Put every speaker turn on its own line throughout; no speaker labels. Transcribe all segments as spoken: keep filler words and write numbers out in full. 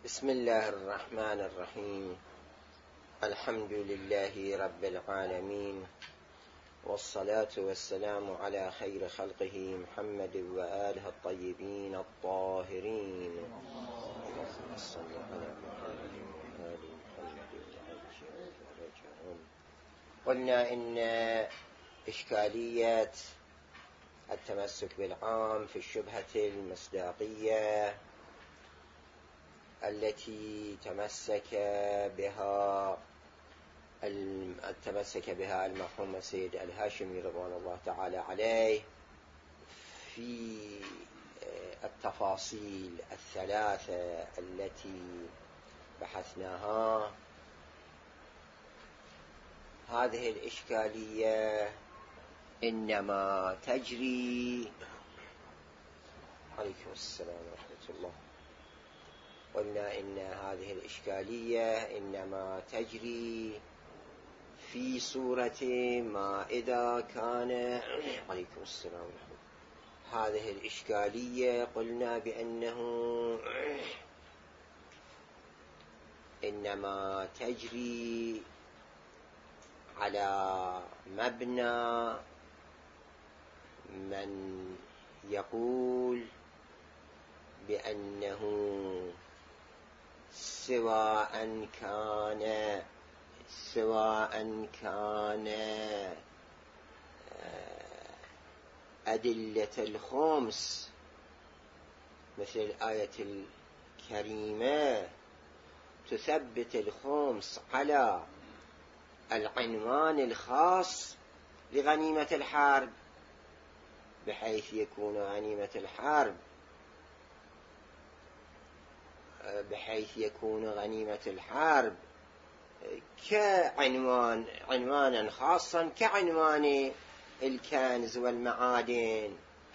بسم الله الرحمن الرحيم. الحمد لله رب العالمين، والصلاة والسلام على خير خلقه محمد وآله الطيبين الطاهرين. اللهم صل على محمد وآل محمد وعجل. قلنا إن إشكالية التمسك بالعام في الشبهة المصداقية التي تمسك بها التمسك بها المرحوم سيد الهاشمي رضوان الله تعالى عليه في التفاصيل الثلاثة التي بحثناها. هذه الإشكالية إنما تجري عليكم السلام ورحمة الله. قلنا إن هذه الإشكالية إنما تجري في صورة ما إذا كان عليكم السلام ورحمة الله. هذه الإشكالية قلنا بأنه إنما تجري على مبنى من يقول بأنه سواء كان سواء كان أدلة الخمس مثل الآية الكريمة تثبت الخمس على العنوان الخاص لغنيمة الحرب، بحيث يكون غنيمة الحرب بحيث يكون غنيمة الحرب كعنوان عنوانا خاصا كعنوان الكنز والمعادن،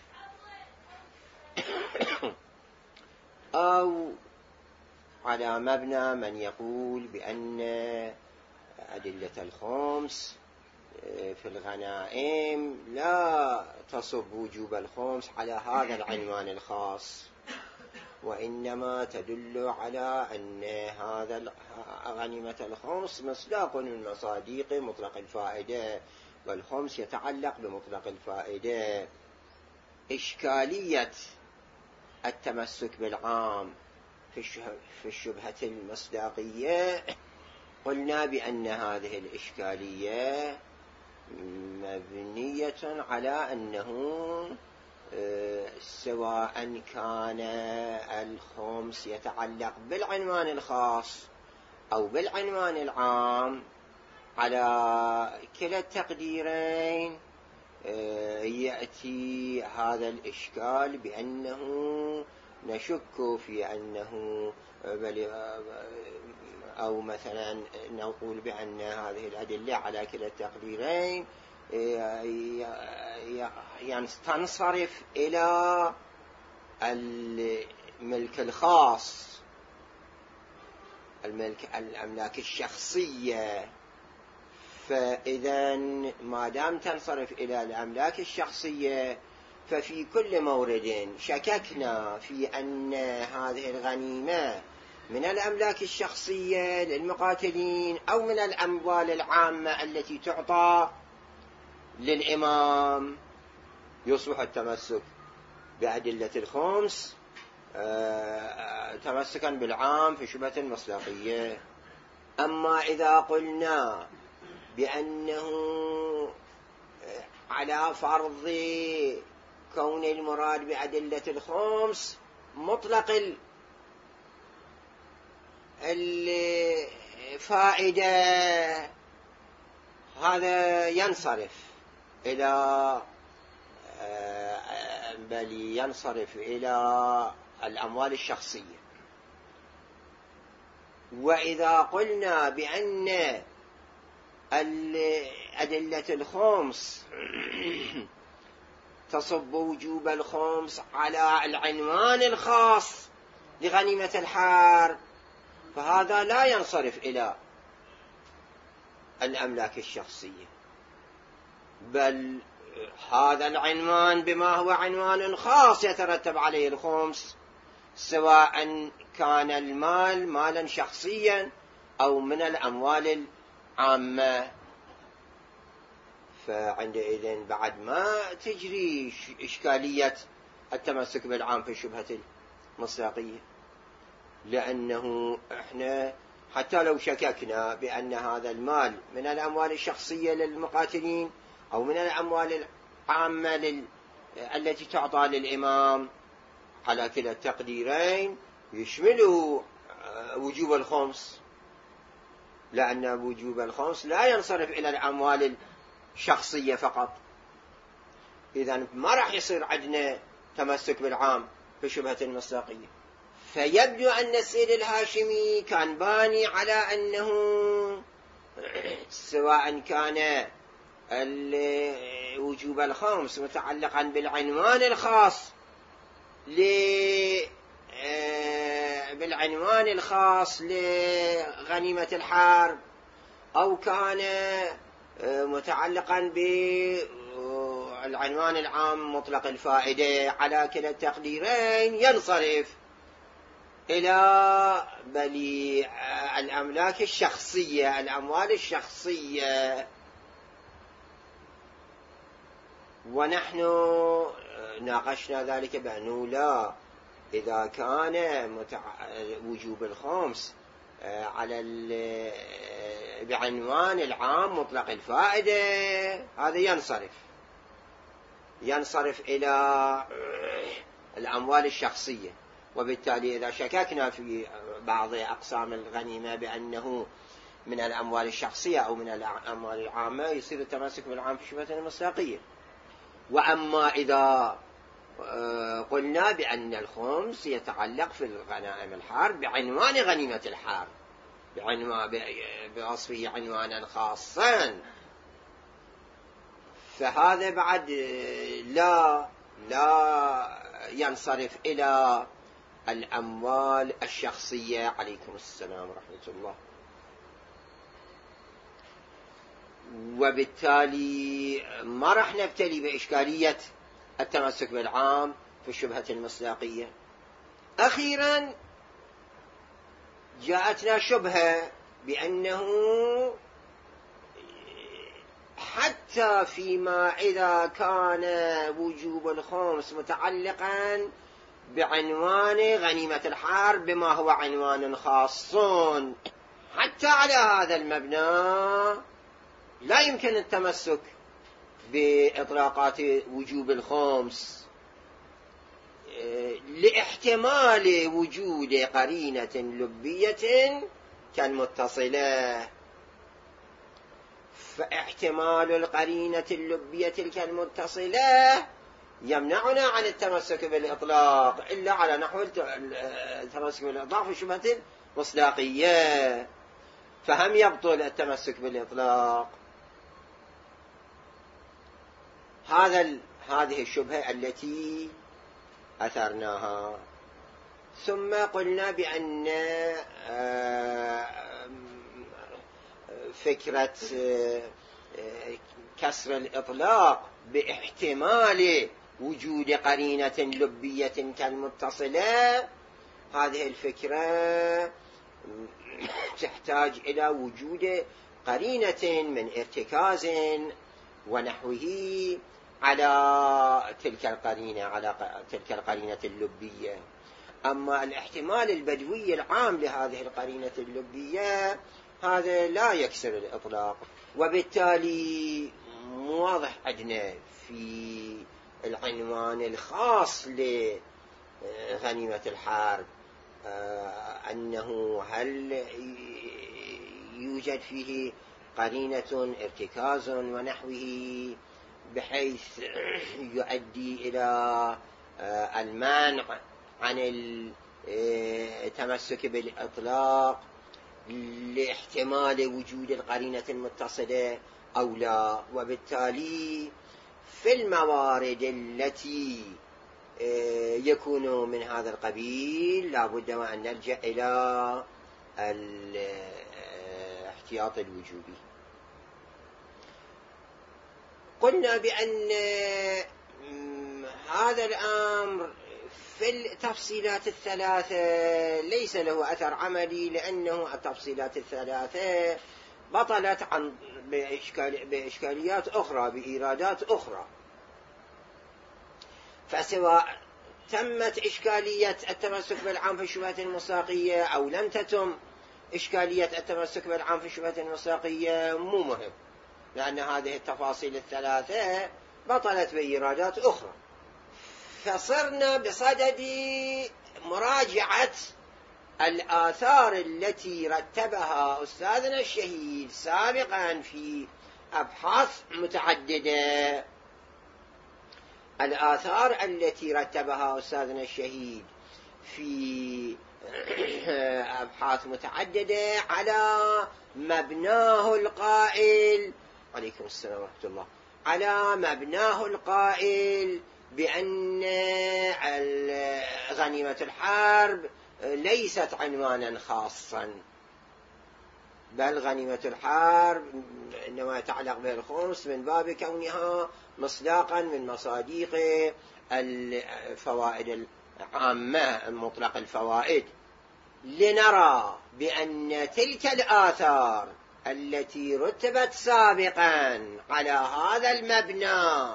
أو على مبنى من يقول بأن أدلة الخمس في الغنائم لا تصب وجوب الخمس على هذا العنوان الخاص، وإنما تدل على أن هذا غنيمة الخمس مصداق من مصاديق مطلق الفائدة، والخمس يتعلق بمطلق الفائدة. إشكالية التمسك بالعام في الشبهة المصداقية قلنا بأن هذه الإشكالية مبنية على أنه سواء كان الخمس يتعلق بالعنوان الخاص أو بالعنوان العام، على كلا التقديرين يأتي هذا الإشكال بأنه نشك في أنه أو مثلا نقول بأن هذه الأدلة على كلا التقديرين يعني تنصرف إلى الملك الخاص، الملك الأملاك الشخصية. فإذا ما دام تنصرف إلى الأملاك الشخصية، ففي كل مورد شككنا في أن هذه الغنيمة من الأملاك الشخصية للمقاتلين أو من الأموال العامة التي تعطى للإمام، يصبح التمسك بأدلة الخمس تمسكا بالعام في شبهة المصداقية. أما إذا قلنا بأنه على فرض كون المراد بأدلة الخمس مطلق الفائدة، هذا ينصرف إلى بل ينصرف إلى الأموال الشخصية. وإذا قلنا بأن أدلة الخمس تصب وجوب الخمس على العنوان الخاص لغنيمة الحرب، فهذا لا ينصرف إلى الأملاك الشخصية، بل هذا العنوان بما هو عنوان خاص يترتب عليه الخمس سواء كان المال مالا شخصيا أو من الأموال العامة. فعندئذ بعد ما تجري إشكالية التمسك بالعام في الشبهة المصداقية، لأنه إحنا حتى لو شككنا بأن هذا المال من الأموال الشخصية للمقاتلين أو من الأموال العامة لل... التي تعطى للإمام، على كلا التقديرين يشمله وجوب الخمس، لأن وجوب الخمس لا ينصرف إلى الأموال الشخصية فقط. إذن ما راح يصير عندنا تمسك بالعام في شبهة المصداقية. فيبدو أن السيد الهاشمي كان باني على أنه سواء كان وجوب الخمس متعلقا بالعنوان الخاص بالعنوان الخاص لغنيمة الحرب، أو كان متعلقا بالعنوان العام مطلق الفائدة، على كلا التقديرين ينصرف إلى بلي الأملاك الشخصية، الأموال الشخصية. ونحن ناقشنا ذلك بأنه لا، إذا كان متع... وجوب الخمس على ال... بعنوان العام مطلق الفائدة، هذا ينصرف ينصرف إلى الأموال الشخصية. وبالتالي إذا شككنا في بعض أقسام الغنيمة بأنه من الأموال الشخصية أو من الأموال العامة، يصير التمسك بالعام في شبهة المصداقية. وأما إذا قلنا بأن الخمس يتعلق في الغنائم الحرب بعنوان غنيمة الحرب، بعنوان بوصفه عنوانا خاصا، فهذا بعد لا لا ينصرف إلى الأموال الشخصية. عليكم السلام ورحمة الله. وبالتالي ما راح نبتلي بإشكالية التمسك بالعام في الشبهة المصداقية. أخيرا جاءتنا شبهة بأنه حتى فيما إذا كان وجوب الخمس متعلقا بعنوان غنيمة الحرب بما هو عنوان خاص، حتى على هذا المبنى لا يمكن التمسك بإطلاقات وجوب الخمس، لاحتمال وجود قرينة لبية كالمتصلة. فاحتمال القرينة اللبية كالمتصلة يمنعنا عن التمسك بالإطلاق إلا على نحو التمسك بالإطلاق في شبهة المصداقية، فهم يبطل التمسك بالإطلاق. هذا هذه الشبهة التي أثرناها. ثم قلنا بأن فكرة كسر الإطلاق باحتمال وجود قرينة لبية كالمتصلة، هذه الفكرة تحتاج إلى وجود قرينة من ارتكاز ونحوه على تلك القرينة، على تلك القرينة اللبية. أما الاحتمال البدوي العام لهذه القرينة اللبية هذا لا يكسر الإطلاق. وبالتالي واضح عندنا في العنوان الخاص لغنيمة الحرب أنه هل يوجد فيه قرينة ارتكاز ونحوه بحيث يؤدي إلى المنع عن التمسك بالإطلاق لاحتمال وجود القرينة المتصلة أو لا. وبالتالي في الموارد التي يكون من هذا القبيل لابد وأن نرجع إلى الاحتياط الوجوبي. قلنا بأن هذا الأمر في التفصيلات الثلاثة ليس له أثر عملي، لأنه التفصيلات الثلاثة بطلت عن بإشكال بإشكاليات أخرى، بإيرادات أخرى. فسواء تمت إشكالية التمسك بالعام في الشبهة المصداقية أو لم تتم إشكالية التمسك بالعام في الشبهة المصداقية مو مهم، لأن هذه التفاصيل الثلاثة بطلت بإيرادات أخرى. فصرنا بصدد مراجعة الآثار التي رتبها أستاذنا الشهيد سابقا في أبحاث متعددة. الآثار التي رتبها أستاذنا الشهيد في أبحاث متعددة على مبناه القائل، عليكم السلام ورحمة الله، على مبناه القائل بأن غنيمة الحرب ليست عنوانا خاصا، بل غنيمة الحرب إنما يتعلق به الخمس من باب كونها مصداقا من مصاديق الفوائد العامة، مطلق الفوائد. لنرى بأن تلك الآثار التي رتبت سابقا على هذا المبنى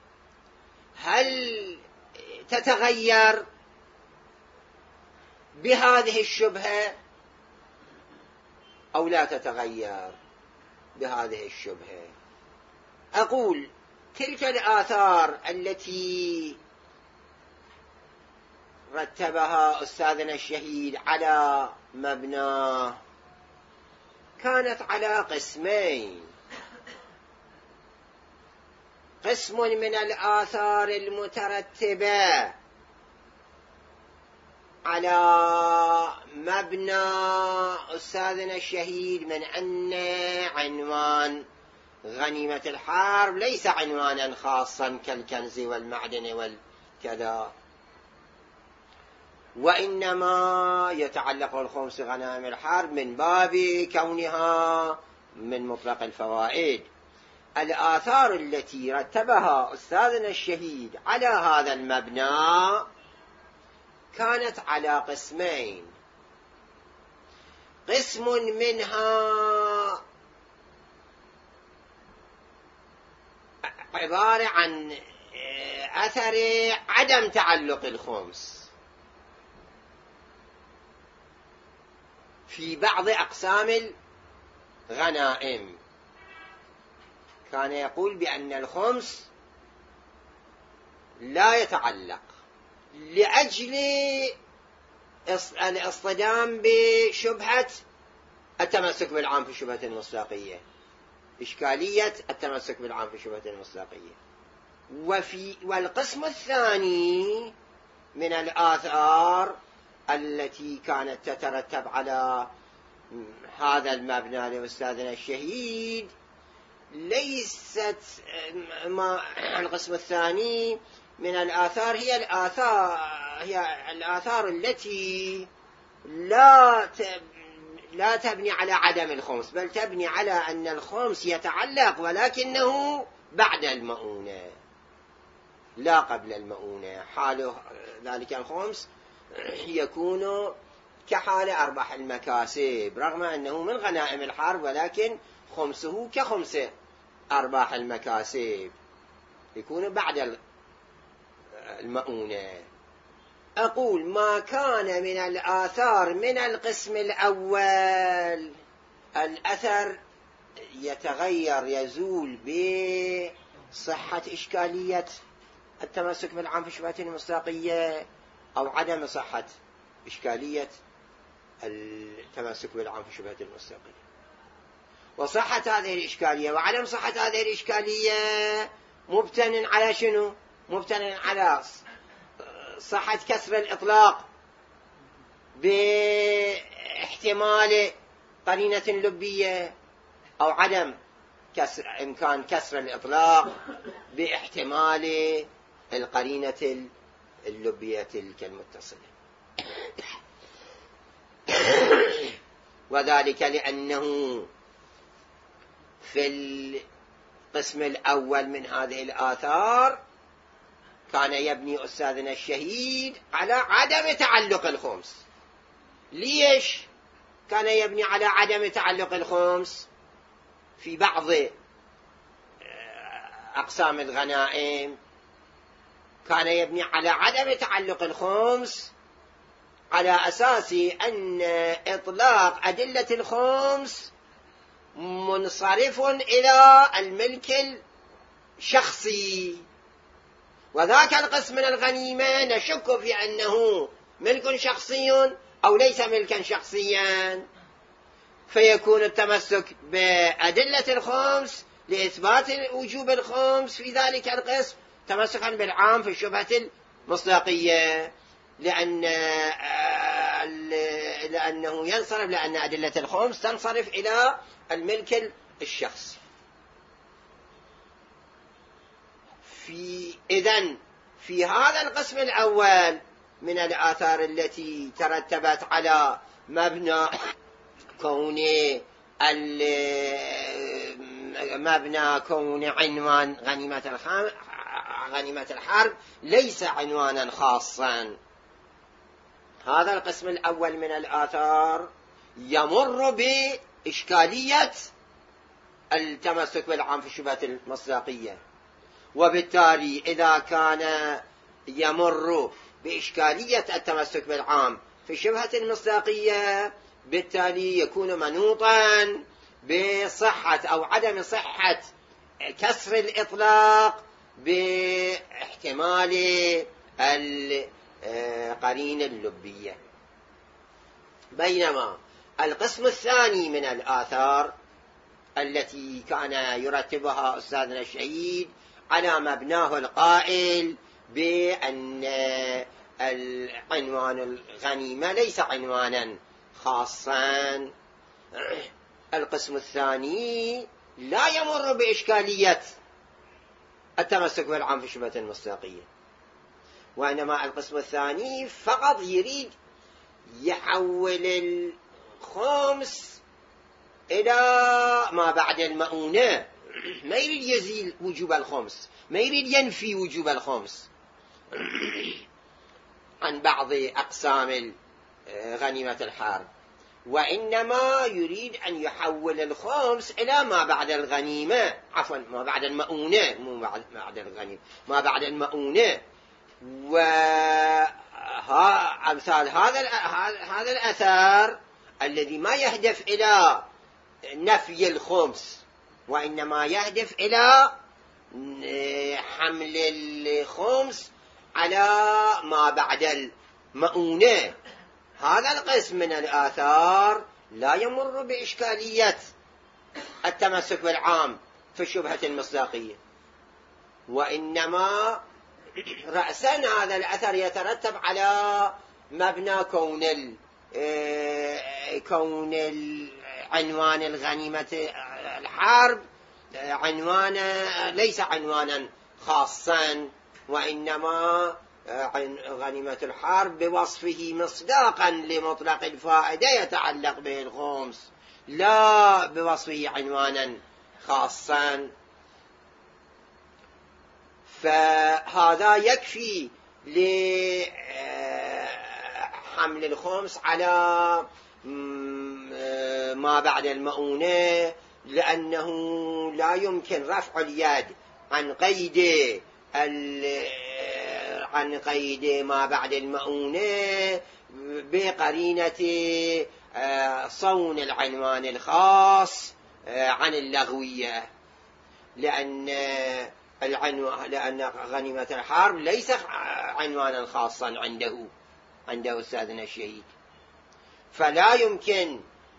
هل تتغير بهذه الشبهة أو لا تتغير بهذه الشبهة. أقول تلك الآثار التي رتبها أستاذنا الشهيد على مبناه كانت على قسمين: قسم من الآثار المترتبة على مبنى أستاذنا الشهيد من أن عنوان غنيمة الحرب ليس عنوانا خاصا كالكنز والمعدن والكذا، وإنما يتعلق الخمس غنائم الحرب من باب كونها من مطلق الفوائد. الآثار التي رتبها أستاذنا الشهيد على هذا المبنى كانت على قسمين: قسم منها عبارة عن أثر عدم تعلق الخمس في بعض أقسام الغنائم. كان يقول بأن الخمس لا يتعلق لأجل الاصطدام بشبهة التمسك بالعام في الشبهة المصداقية، إشكالية التمسك بالعام في الشبهة المصداقية. وفي والقسم الثاني من الآثار التي كانت تترتب على هذا المبنى لأستاذنا الشهيد ليست ما القسم الثاني من الآثار هي الآثار هي الآثار التي لا لا تبني على عدم الخمس، بل تبني على أن الخمس يتعلق ولكنه بعد المؤونة لا قبل المؤونة. حال ذلك الخمس يكون كحال أرباح المكاسب، رغم أنه من غنائم الحرب ولكن خمسه كخمس أرباح المكاسب، يكون بعد المؤونة. أقول ما كان من الآثار من القسم الأول الأثر يتغير يزول بصحة إشكالية التمسك بالعام في الشبهة المصداقية أو عدم صحة إشكالية التمسك بالعام في الشبهة المصداقية. وصحة هذه الإشكالية وعدم صحة هذه الإشكالية مبتن على شنو؟ مبتن على صحة كسر الإطلاق باحتمال قرينة لبية، أو عدم كسر إمكان كسر الإطلاق باحتمال القرينة اللبية تلك المتصلة. وذلك لأنه في القسم الأول من هذه الآثار كان يبني أستاذنا الشهيد على عدم تعلق الخمس. ليش كان يبني على عدم تعلق الخمس؟ في بعض أقسام الغنائم كان يبني على عدم تعلق الخمس على أساس أن إطلاق أدلة الخمس منصرف إلى الملك الشخصي، وذاك القسم من الغنيمة نشك في أنه ملك شخصي أو ليس ملكا شخصيا، فيكون التمسك بأدلة الخمس لإثبات وجوب الخمس في ذلك القسم تمسكا بالعام في الشبهة المصداقية، لأن لأنه ينصرف، لأن أدلة الخمس تنصرف إلى الملك الشخصي. في إذن في هذا القسم الأول من الآثار التي ترتبت على مبنى كون مبنى كون عنوان غنيمة غنيمة الحرب ليس عنوانا خاصا، هذا القسم الأول من الآثار يمر بإشكالية التمسك بالعام في الشبهة المصداقية، وبالتالي إذا كان يمر بإشكالية التمسك بالعام في الشبهة المصداقية بالتالي يكون منوطا بصحة أو عدم صحة كسر الإطلاق باحتمال القرينة اللبية. بينما القسم الثاني من الآثار التي كان يرتبها أستاذنا الشهيد على مبناه القائل بأن عنوان الغنيمة ليس عنوانا خاصا، القسم الثاني لا يمر بإشكالية التمسك بالعام في الشبهة المصداقية، وإنما القسم الثاني فقط يريد يحول الخمس إلى ما بعد المؤونة، ما يريد يزيل وجوب الخمس، ما يريد ينفي وجوب الخمس عن بعض أقسام غنيمة الحرب، وإنما يريد أن يحول الخمس إلى ما بعد الغنيمة، عفوا ما بعد المؤونة، مو بعد الغنيمة، ما بعد المؤونة. وأمثال هذا هذا الأثر الذي ما يهدف إلى نفي الخمس وإنما يهدف إلى حمل الخمس على ما بعد المؤونة، هذا القسم من الآثار لا يمر بإشكالية التمسك بالعام في الشبهة المصداقية، وإنما رأسا هذا الأثر يترتب على مبنى كون كون عنوان الغنيمة الحرب عنوان ليس عنوانا خاصا، وإنما غنيمة الحرب بوصفه مصداقا لمطلق الفائدة يتعلق به الخمس، لا بوصفه عنوانا خاصا. فهذا يكفي لحمل الخمس على ما بعد المؤونة، لأنه لا يمكن رفع اليد عن قيد عن قيد ما بعد المؤونة بقرينة صون العنوان الخاص عن اللغوية، لأن العنوان لأن غنيمة الحرب ليس عنوانا خاصا عنده عنده أستاذنا الشهيد، فلا يمكن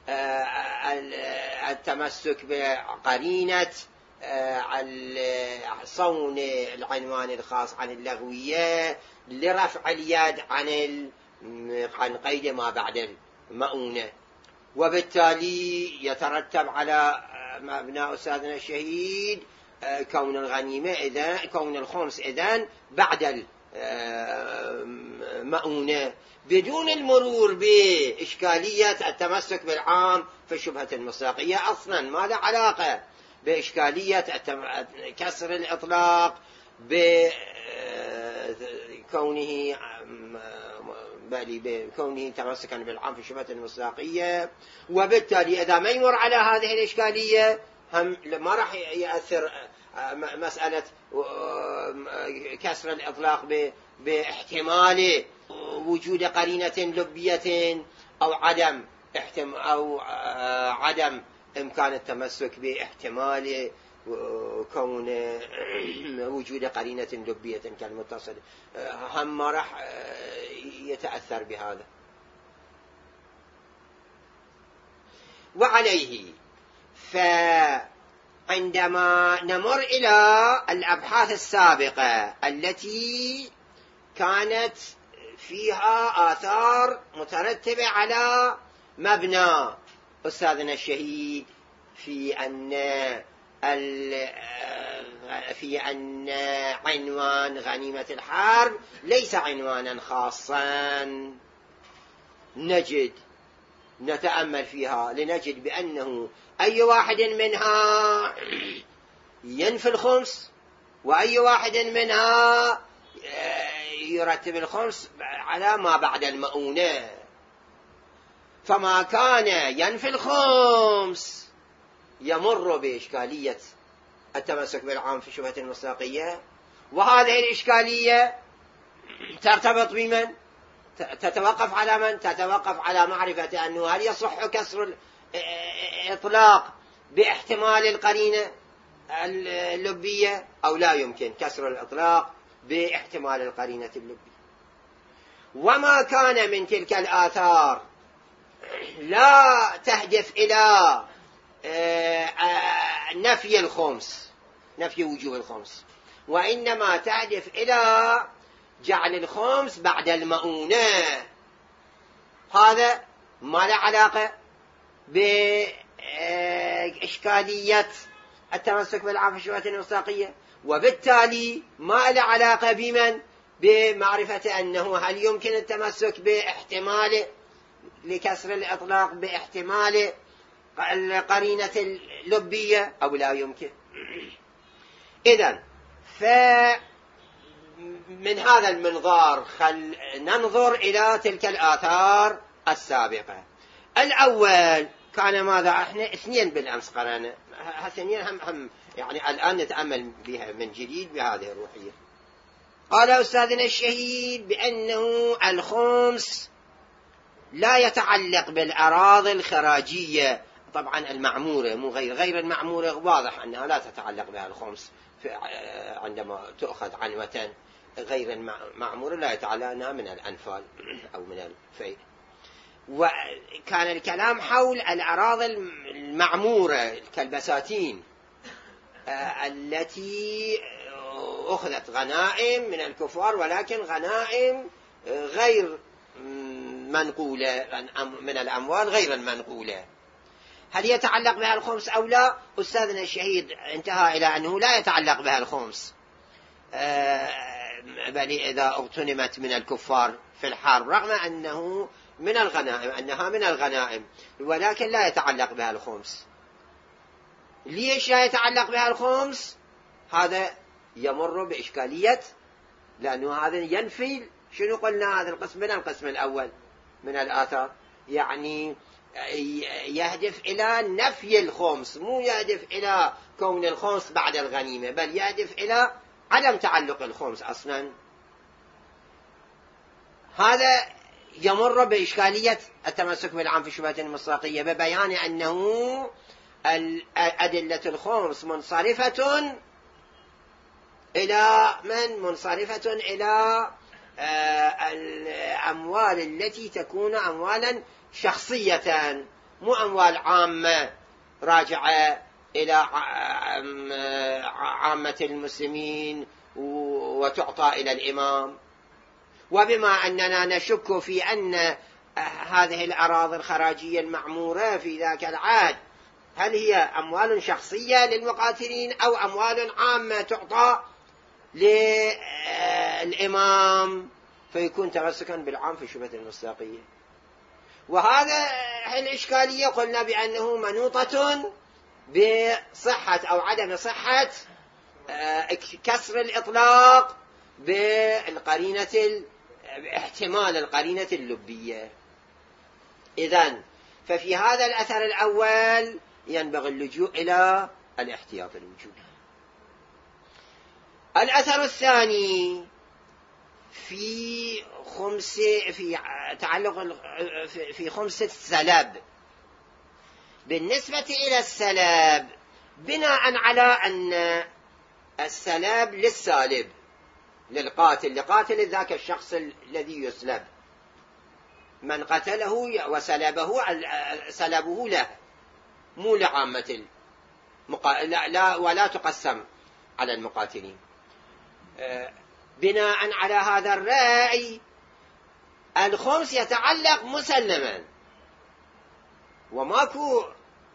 التمسك بقرينة صون العنوان الخاص عن اللغوية لرفع اليد عن عن قيد ما بعد المؤونة، وبالتالي يترتب على مبنى أستاذنا الشهيد كون الغنيمة إذا كون الخمس إذن بعد المؤونة بدون المرور بإشكالية التمسك بالعام في الشبهة المصداقية أصلا، ما له علاقة بإشكالية كسر الإطلاق بزيادة كونه بل بكونه تمسكا بالعام في شبهة المصداقية، وبالتالي إذا ما يمر على هذه الإشكالية هم ما راح يأثر مسألة كسر الإطلاق باحتمال وجود قرينة لبية أو عدم أو عدم إمكان التمسك باحتمال كون وجود قرينة لبية كالمتصل، هم ما راح يتأثر بهذا. وعليه فعندما نمر إلى الأبحاث السابقة التي كانت فيها آثار مترتبة على مبنى أستاذنا الشهيد في أن في أن عنوان غنيمة الحرب ليس عنوانا خاصا، نجد نتأمل فيها لنجد بأنه أي واحد منها ينفي الخمس، وأي واحد منها يرتب الخمس على ما بعد المؤونة. فما كان ينفي الخمس يمر بإشكالية التمسك بالعام في شبهة المصداقية، وهذه الإشكالية ترتبط بمن؟ تتوقف على من؟ تتوقف على معرفة أنه هل يصح كسر الإطلاق باحتمال القرينة اللبية أو لا يمكن كسر الإطلاق باحتمال القرينة اللبية. وما كان من تلك الآثار لا تهدف إلى نفي الخمس، نفي وجوه الخمس، وإنما تهدف إلى جعل الخمس بعد المؤونة، هذا ما له علاقة بإشكالية التمسك بالعام في شبهة المصداقية، وبالتالي ما له علاقة بمن؟ بمعرفة أنه هل يمكن التمسك باحتمال لكسر الإطلاق باحتمال القرينة اللبية أو لا يمكن. إذن فمن هذا المنظار خل ننظر إلى تلك الآثار السابقة. الأول كان ماذا؟ احنا اثنين بالأمس قرأنا، هاثنين هم هم يعني الآن نتأمل بها من جديد بهذه الروحية. قال أستاذنا الشهيد بأنه الخمس لا يتعلق بالأراضي الخراجية، طبعا المعمورة مو غير غير المعمورة واضح أنها لا تتعلق بها الخمس عندما تأخذ عنوة، غير المعمورة لا يتعلق أنها من الأنفال أو من الفيء. وكان الكلام حول الأراضي المعمورة كالبساتين التي أخذت غنائم من الكفار، ولكن غنائم غير منقولة من الأموال غير المنقولة، هل يتعلق بها الخمس أو لا؟ أستاذنا الشهيد انتهى إلى أنه لا يتعلق بها الخمس، بل إذا اغتنمت من الكفار في الحرب رغم أنه من الغنائم أنها من الغنائم، ولكن لا يتعلق بها الخمس. ليش لا يتعلق بها الخمس؟ هذا يمر بإشكالية، لأنه هذا ينفي شنو قلنا؟ هذا القسم من القسم الأول من الآثار، يعني يهدف إلى نفي الخمس، مو يهدف إلى كون الخمس بعد الغنيمة، بل يهدف إلى عدم تعلق الخمس أصلا. هذا يمر بإشكالية التمسك بالعام في شبهة المصداقية ببيان أنه أدلة الخمس منصرفة إلى من؟ منصرفة إلى الأموال التي تكون أموالا شخصية، مو أموال عامة راجعة إلى عامة المسلمين وتعطى إلى الإمام. وبما أننا نشك في أن هذه الأراضي الخراجية المعمورة في ذاك العهد هل هي أموال شخصية للمقاتلين أو أموال عامة تعطى للإمام، فيكون تمسكا بالعام في شبهة المصداقية. وهذا الإشكالية قلنا بأنه منوطة بصحة أو عدم صحة كسر الإطلاق بالقرينة باحتمال القرينة اللبية. إذن ففي هذا الأثر الأول ينبغي اللجوء إلى الاحتياط الوجودي. الأثر الثاني في خمس في تعلق في خمس السلب. بالنسبة إلى السلب بناء على أن السلب للسالب للقاتل لقاتل ذاك الشخص الذي يسلب، من قتله وسلبه سلبه له مو لعامة المقا... لا, لا ولا تقسم على المقاتلين. بناء على هذا الرأي الخمس يتعلق مسلما، وماكو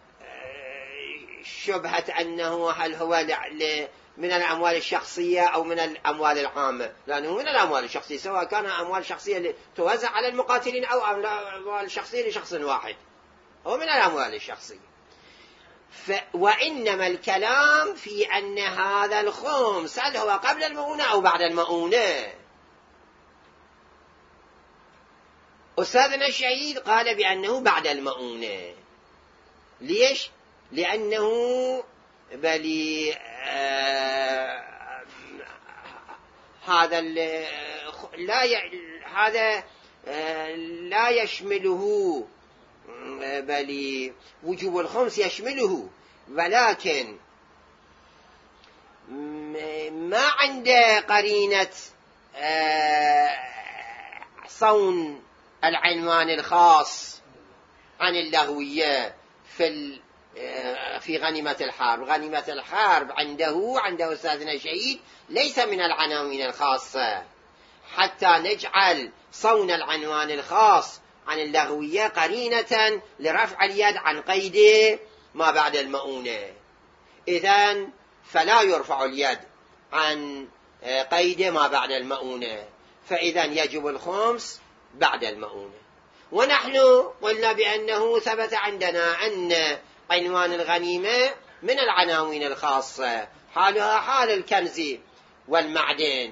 شبهة أنه هل هو من الأموال الشخصية أو من الأموال العامة، لأنه من الأموال الشخصية، سواء كان أموال شخصية توزع على المقاتلين أو أموال شخصية لشخص واحد، أو من الأموال الشخصية. ف... وإنما الكلام في أن هذا الخمس هل هو قبل المؤونة أو بعد المؤونة. أستاذنا الشهيد قال بأنه بعد المؤونة. ليش؟ لأنه بل آه هذا لا ي... هذا آه لا يشمله، بل وجوب الخمس يشمله، ولكن ما عنده قرينة صون العنوان الخاص عن اللغوية في في غنيمة الحرب. غنيمة الحرب عنده عنده أستاذنا الشهيد ليس من العناوين الخاصة، حتى نجعل صون العنوان الخاص عن اللغوية قرينة لرفع اليد عن قيد ما بعد المؤونة. إذن فلا يرفع اليد عن قيد ما بعد المؤونة، فإذن يجب الخمس بعد المؤونة. ونحن قلنا بأنه ثبت عندنا أن عنوان الغنيمة من العناوين الخاصة، حالها حال الكنز والمعدن،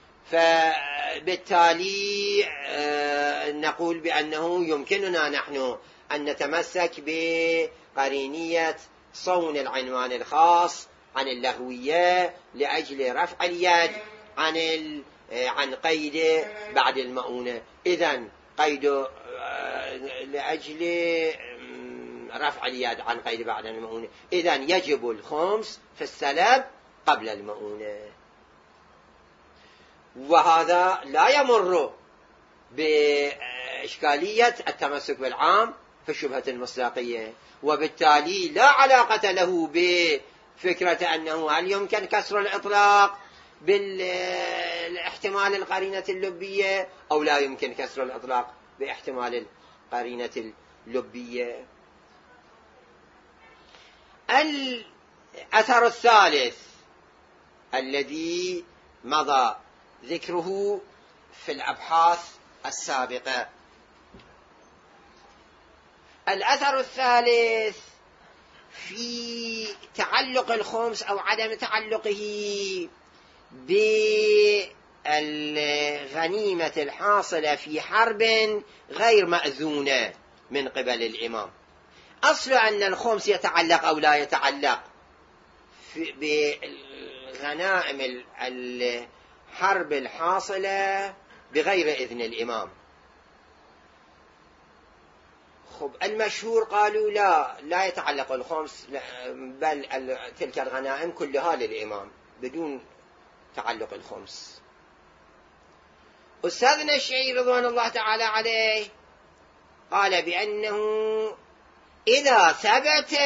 فبالتالي نقول بأنه يمكننا نحن أن نتمسك بقرينية صون العنوان الخاص عن اللغوية لأجل رفع اليد عن عن قيد بعد المؤونة. إذن قيد لأجل رفع اليد عن قيد بعد المؤونة، إذن يجب الخمس في السلب قبل المؤونة. وهذا لا يمر بإشكالية التمسك بالعام في الشبهة المصداقية، وبالتالي لا علاقة له بفكرة أنه هل يمكن كسر الإطلاق بالاحتمال القرينة اللبية أو لا يمكن كسر الإطلاق باحتمال القرينة اللبية. الأثر الثالث الذي مضى ذكره في الأبحاث السابقة، الأثر الثالث في تعلق الخمس أو عدم تعلقه بالغنيمة الحاصلة في حرب غير مأذونة من قبل الإمام. أصل أن الخمس يتعلق أو لا يتعلق بالغنائم الحرب الحاصلة بغير إذن الإمام. خب المشهور قالوا لا لا يتعلق الخمس، بل تلك الغنائم كلها للإمام بدون تعلق الخمس. أستاذنا الشيعي رضوان الله تعالى عليه قال بأنه إذا ثبت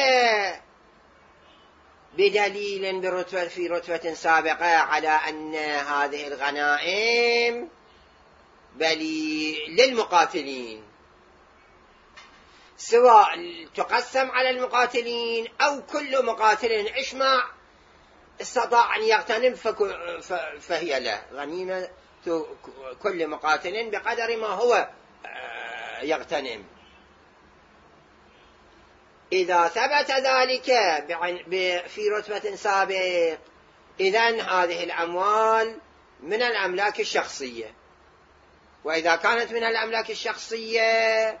بدليل برتبة في رتبة سابقة على أن هذه الغنائم بل للمقاتلين، سواء تقسم على المقاتلين أو كل مقاتل إجماع استطاع أن يغتنم فهي له غنيمة كل مقاتل بقدر ما هو يغتنم. إذا ثبت ذلك في رتبة سابق إذن هذه الأموال من الأملاك الشخصية. وإذا كانت من الأملاك الشخصية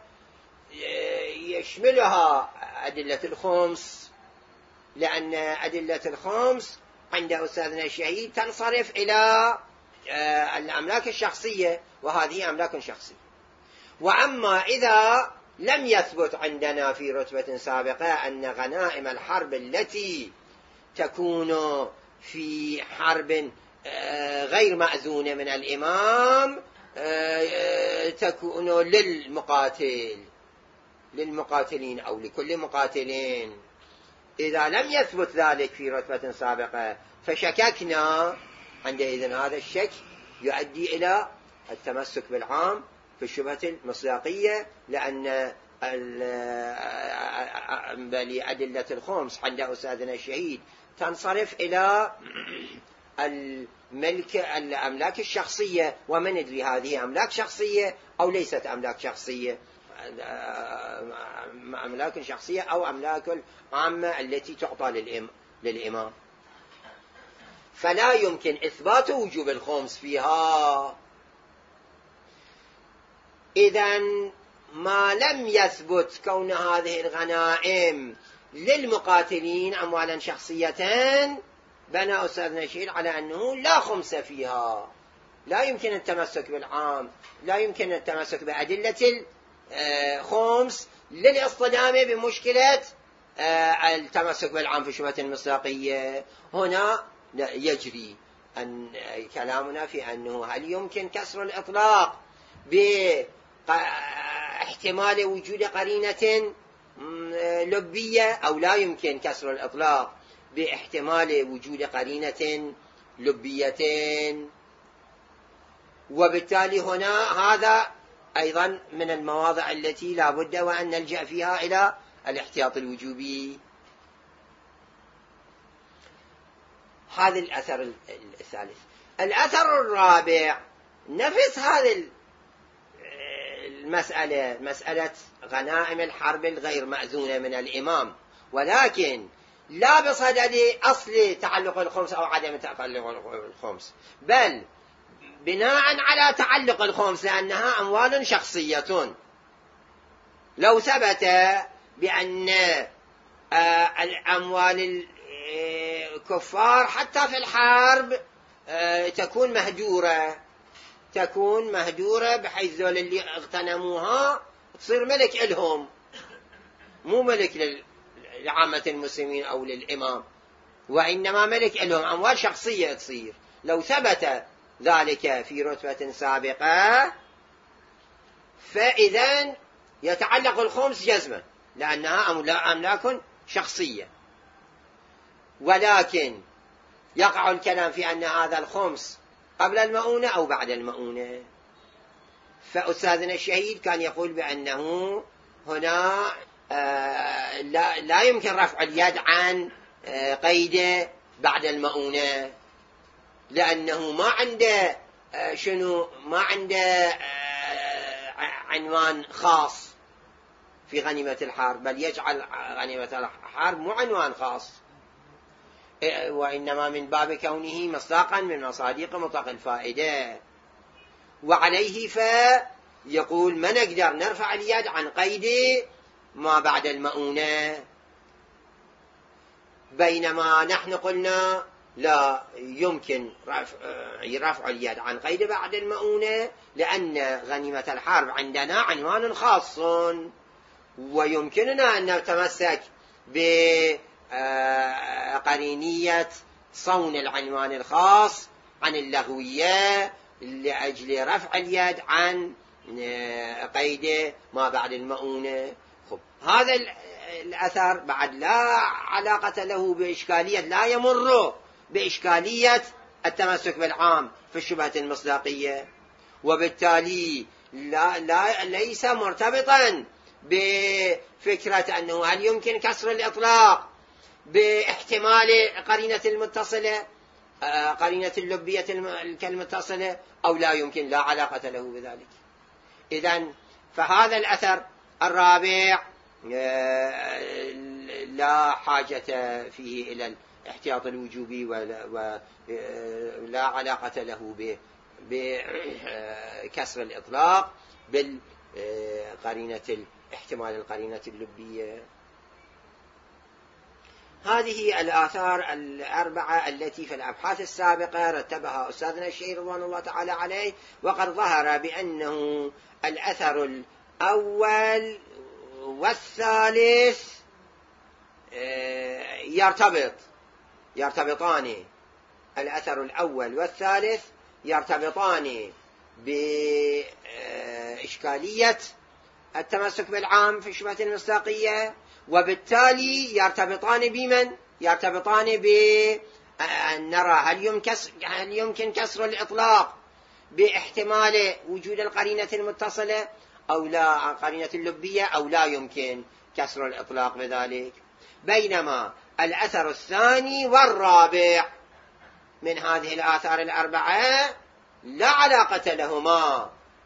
يشملها أدلة الخمس، لأن أدلة الخمس عند أستاذنا الشهيد تنصرف إلى الأملاك الشخصية، وهذه أملاك شخصية. وأما إذا لم يثبت عندنا في رتبة سابقة أن غنائم الحرب التي تكون في حرب غير مأذونة من الإمام تكون للمقاتل للمقاتلين أو لكل مقاتلين، إذا لم يثبت ذلك في رتبة سابقة فشككنا، عندئذ هذا الشك يؤدي إلى التمسك بالعام في الشبهة المصداقية، لأن أدلة الخمس عند أستاذنا الشهيد تنصرف إلى الملك الأملاك الشخصية، ومن ندري هذه أملاك شخصية أو ليست أملاك شخصية، أملاك شخصية أو أملاك عامة التي تعطى للإمام، فلا يمكن إثبات وجوب الخمس فيها. إذن ما لم يثبت كون هذه الغنائم للمقاتلين أموالا شخصية بنى أستاذنا الشهيد على أنه لا خمس فيها، لا يمكن التمسك بالعام، لا يمكن التمسك بأدلة الخمس للاصطدام بمشكلة التمسك بالعام في شبهة المصداقية. هنا يجري أن كلامنا في أنه هل يمكن كسر الإطلاق باحتمال وجود قرينة لبية، أو لا يمكن كسر الإطلاق باحتمال وجود قرينة لبية. وبالتالي هنا هذا أيضا من المواضع التي لا بد وأن نلجأ فيها إلى الاحتياط الوجوبي. هذا الأثر الثالث. الأثر الرابع نفس هذه المسألة، مسألة غنائم الحرب الغير مأذونة من الإمام، ولكن لا بصدد أصل تعلق الخمس أو عدم تعلق الخمس، بل بناء على تعلق الخمس، لأنها أموال شخصية. لو ثبت بأن الأموال الكفار حتى في الحرب تكون مهجورة تكون مهجورة بحيث ذول اللي اغتنموها تصير ملك لهم، مو ملك لعامة المسلمين أو للإمام، وإنما ملك لهم، أموال شخصية تصير. لو ثبت ذلك في رتبة سابقة فإذن يتعلق الخمس جزما، لأنها أملاك شخصية. ولكن يقع الكلام في أن هذا الخمس قبل المؤونة أو بعد المؤونة. فأستاذنا الشهيد كان يقول بأنه هنا آه لا, لا يمكن رفع اليد عن آه قيده بعد المؤونة، لأنه ما عنده آه شنو ما عنده آه عنوان خاص في غنيمة الحرب، بل يجعل غنيمة الحرب مو عنوان خاص، وإنما من باب كونه مصداقا من مصادق مطلق الفائدة. وعليه فيقول ما نقدر نرفع اليد عن قيد ما بعد المؤونة، بينما نحن قلنا لا يمكن رفع, رفع اليد عن قيد بعد المؤونة، لأن غنيمة الحرب عندنا عنوان خاص، ويمكننا أن نتمسك بقرينية صون العنوان الخاص عن اللغوية لأجل رفع اليد عن قيد ما بعد المؤونة. خب هذا الأثر بعد لا علاقة له بإشكالية، لا يمر بإشكالية التمسك بالعام في الشبهة المصداقية، وبالتالي لا لا ليس مرتبطا بفكرة أنه هل يمكن كسر الإطلاق باحتمال قرينة المتصلة قرينة اللبية المتصلة أو لا يمكن، لا علاقة له بذلك. إذن فهذا الأثر الرابع لا حاجة فيه إلى احتياط الوجوبي ولا علاقة له بكسر الإطلاق بالقرينة احتمال القرينة اللبية. هذه الآثار الأربعة التي في الأبحاث السابقة رتبها أستاذنا الشيخ رضوان الله تعالى عليه، وقد ظهر بأنه الأثر الأول والثالث يرتبط يرتبطان الأثر الأول والثالث يرتبطان بإشكالية التمسك بالعام في الشبهة المصداقية، وبالتالي يرتبطان بمن؟ يرتبطان بأن نرى هل يمكن هل يمكن كسر الإطلاق باحتمال وجود القرينة المتصلة أو لا، القرينة اللبية، أو لا يمكن كسر الإطلاق بذلك. بينما الأثر الثاني والرابع من هذه الآثار الأربعة لا علاقة لهما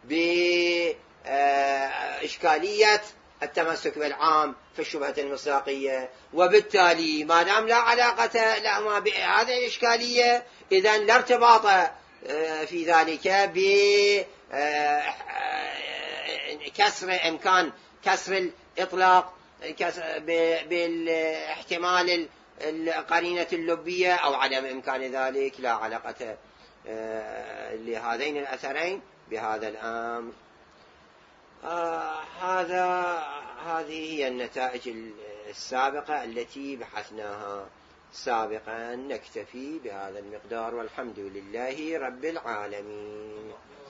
بإشكالية التمسك بالعام في الشبهة المصداقية، وبالتالي ما دام لا علاقة لهما بهذه الإشكالية إذن لا ارتباط في ذلك بكسر إمكان كسر الإطلاق بالاحتمال القرينة اللبية أو عدم إمكان ذلك، لا علاقة لهذين الأثرين بهذا الأمر. آه هذا هذه هي النتائج السابقة التي بحثناها سابقا. نكتفي بهذا المقدار، والحمد لله رب العالمين.